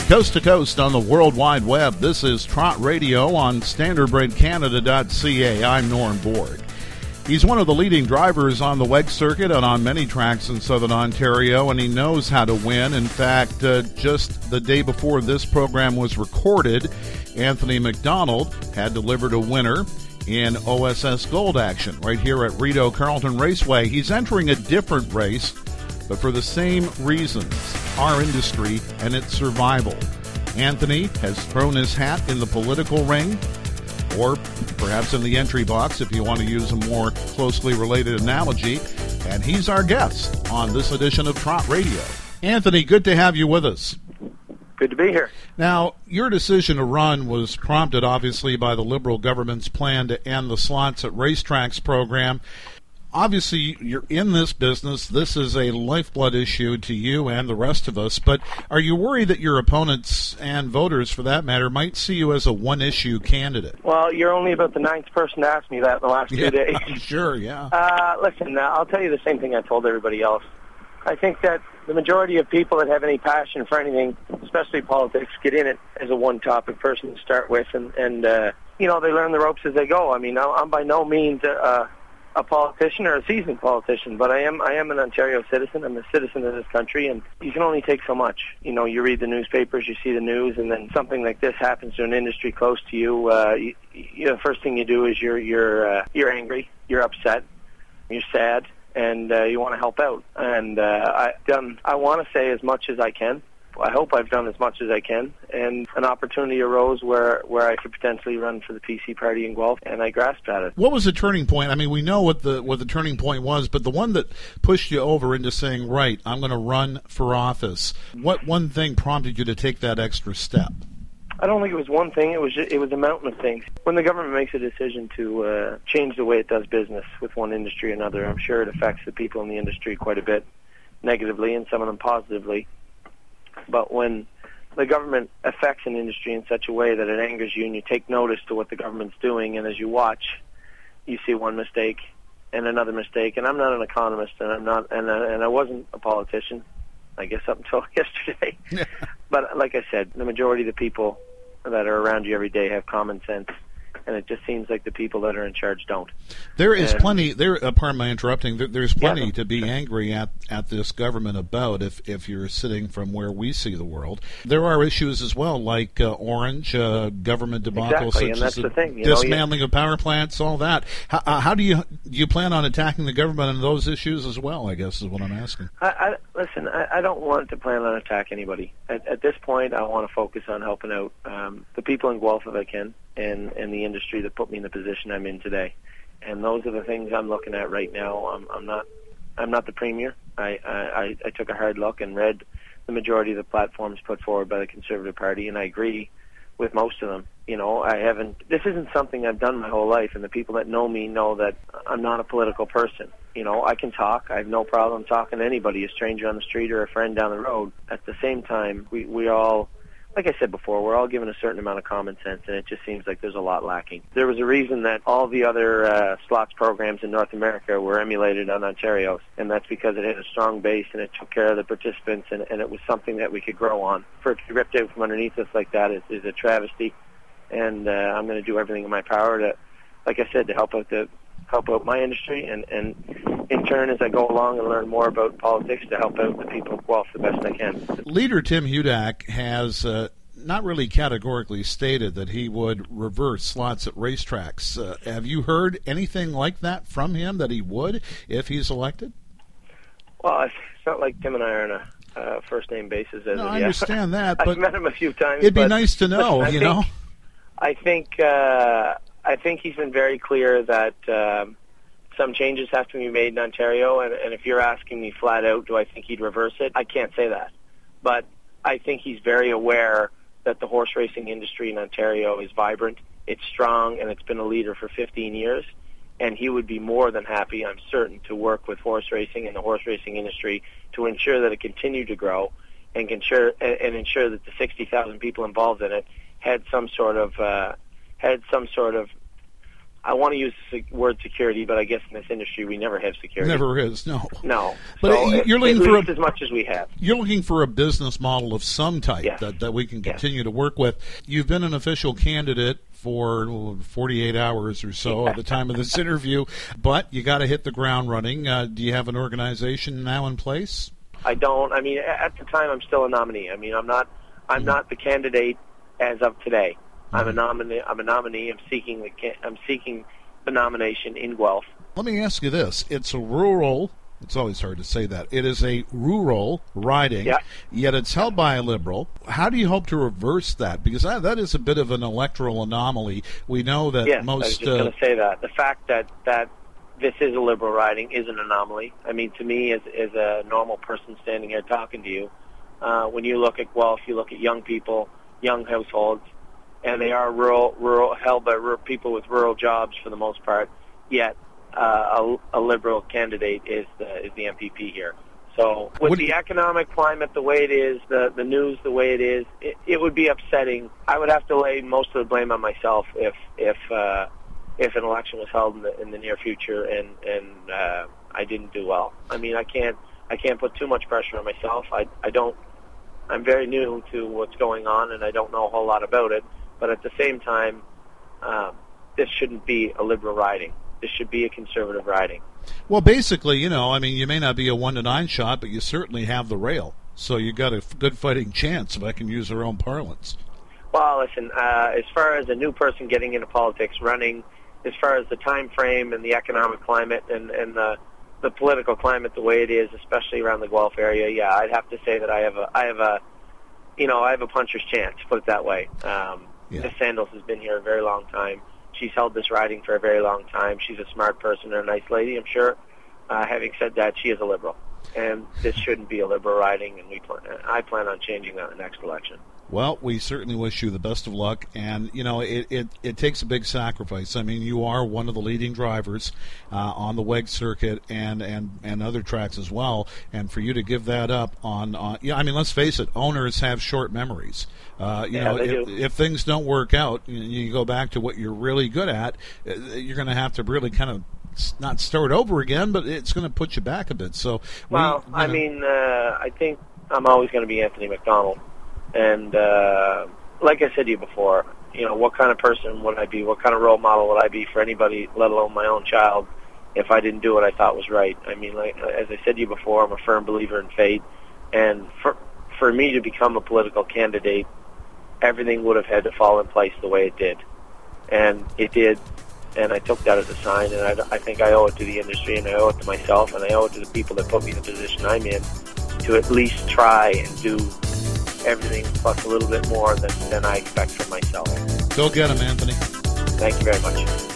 Coast to coast on the World Wide Web, this is Trot Radio on StandardBreadCanada.ca. I'm Norm Borg. He's one of the leading drivers on the WEG circuit and on many tracks in Southern Ontario, and he knows how to win. In fact, just the day before this program was recorded, Anthony McDonald had delivered a winner in OSS Gold action right here at Rideau Carleton Raceway. He's entering a different race, but for the same reasons, our industry and its survival. Anthony has thrown his hat in the political ring, or perhaps in the entry box if you want to use a more closely related analogy, and he's our guest on this edition of Trot Radio. Anthony, good to have you with us. Good to be here. Now, your decision to run was prompted, obviously, by the Liberal government's plan to end the Slots at Racetracks program. Obviously, you're in this business. This is a lifeblood issue to you and the rest of us. But are you worried that your opponents and voters, for that matter, might see you as a one-issue candidate? Well, you're only about the ninth person to ask me that in the last 2 days. Sure, yeah. Listen, I'll tell you the same thing I told everybody else. I think that the majority of people that have any passion for anything, especially politics, get in it as a one-topic person to start with, and you know, they learn the ropes as they go. I mean, I'm by no means a politician or a seasoned politician, but I am an Ontario citizen. I'm a citizen of this country, and you can only take so much. You know, you read the newspapers, you see the news, and then something like this happens to an industry close to you. The first thing you do is you're angry, you're upset, you're sad, and you want to help out. And I want to say as much as I can. I hope I've done as much as I can, and an opportunity arose where I could potentially run for the PC party in Guelph, and I grasped at it. What was the turning point? I mean, we know what the turning point was, but the one that pushed you over into saying, right, I'm going to run for office. What one thing prompted you to take that extra step? I don't think it was one thing. It was a mountain of things. When the government makes a decision to change the way it does business with one industry or another, I'm sure it affects the people in the industry quite a bit negatively and some of them positively. But when the government affects an industry in such a way that it angers you and you take notice to what the government's doing, and as you watch, you see one mistake and another mistake. And I'm not an economist, and I wasn't a politician, I guess, up until yesterday. But like I said, the majority of the people that are around you every day have common sense, and it just seems like the people that are in charge don't. There is plenty. Pardon my interrupting. There's plenty to be angry at this government about if you're sitting from where we see the world. There are issues as well, like Orange, government debacle, exactly, such and that's as the thing, dismantling of power plants, all that. How do you plan on attacking the government on those issues as well, I guess is what I'm asking. Listen, I don't want to plan on attacking anybody. At this point, I want to focus on helping out the people in Guelph if I can, and the industry that put me in the position I'm in today. And those are the things I'm looking at right now. I'm not the premier. I took a hard look and read the majority of the platforms put forward by the Conservative Party, and I agree with most of them. You know, this isn't something I've done my whole life, and the people that know me know that I'm not a political person. You know, I can talk. I have no problem talking to anybody, a stranger on the street or a friend down the road. At the same time, we all, like I said before, we're all given a certain amount of common sense, and it just seems like there's a lot lacking. There was a reason that all the other slots programs in North America were emulated on Ontario's, and that's because it had a strong base and it took care of the participants, and it was something that we could grow on. For it to be ripped out from underneath us like that is a travesty, and I'm going to do everything in my power to, like I said, to help out my industry, and in turn, as I go along and learn more about politics, to help out the people of Guelph the best I can. Leader Tim Hudak has not really categorically stated that he would reverse slots at racetracks. Have you heard anything like that from him, that he would if he's elected? Well, it's not like Tim and I are on a first-name basis. I understand that, but I've met him a few times. It'd be nice to know, I think he's been very clear that some changes have to be made in Ontario, and if you're asking me flat out, do I think he'd reverse it? I can't say that. But I think he's very aware that the horse racing industry in Ontario is vibrant, it's strong, and it's been a leader for 15 years. And he would be more than happy, I'm certain, to work with horse racing and the horse racing industry to ensure that it continued to grow and ensure that the 60,000 people involved in it had some sort of I want to use the word security, but I guess in this industry we never have security. Never is, no. No. But so you're looking for as much as we have. You're looking for a business model of some type Yes. that we can continue to work with. You've been an official candidate for 48 hours or so at the time of this interview, but you got to hit the ground running. Do you have an organization now in place? I don't. I mean, at the time, I'm still a nominee. I mean, I'm not the candidate as of today. I'm a nominee. I'm seeking the nomination in Guelph. Let me ask you this: it's always hard to say that. It is a rural riding, yet it's held by a Liberal. How do you hope to reverse that? Because that is a bit of an electoral anomaly. We know that most. I was just going to say that the fact that this is a Liberal riding is an anomaly. I mean, to me, as a normal person standing here talking to you, when you look at Guelph, you look at young people, young households. And they are rural, held by people with rural jobs for the most part. Yet, a Liberal candidate is the MPP here. So, with the economic climate the way it is, the news the way it is, it would be upsetting. I would have to lay most of the blame on myself if an election was held in the near future and I didn't do well. I mean, I can't put too much pressure on myself. I'm very new to what's going on, and I don't know a whole lot about it. But at the same time, this shouldn't be a Liberal riding. This should be a Conservative riding. Well, basically, you may not be a 1-9 shot, but you certainly have the rail. So you got a good fighting chance, if I can use our own parlance. Well, listen, as far as a new person getting into politics, running, as far as the time frame and the economic climate and the political climate the way it is, especially around the Guelph area, I'd have to say that I have a puncher's chance, put it that way. Miss Sandals has been here a very long time. She's held this riding for a very long time. She's a smart person and a nice lady, I'm sure. Having said that, she is a Liberal. And this shouldn't be a Liberal riding, and I plan on changing that in the next election. Well, we certainly wish you the best of luck, and it takes a big sacrifice. I mean, you are one of the leading drivers on the WEG circuit and other tracks as well, and for you to give that up let's face it, owners have short memories. If things don't work out, you go back to what you're really good at. You're going to have to really kind of not start over again, but it's going to put you back a bit. So, I think I'm always going to be Anthony McDonald. And like I said to you before, what kind of person would I be? What kind of role model would I be for anybody, let alone my own child, if I didn't do what I thought was right? I mean, as I said to you before, I'm a firm believer in fate. And for me to become a political candidate, everything would have had to fall in place the way it did. And it did. And I took that as a sign. And I think I owe it to the industry, and I owe it to myself, and I owe it to the people that put me in the position I'm in to at least try and do everything plus a little bit more than I expect from myself. Go get him, Anthony. Thank you very much.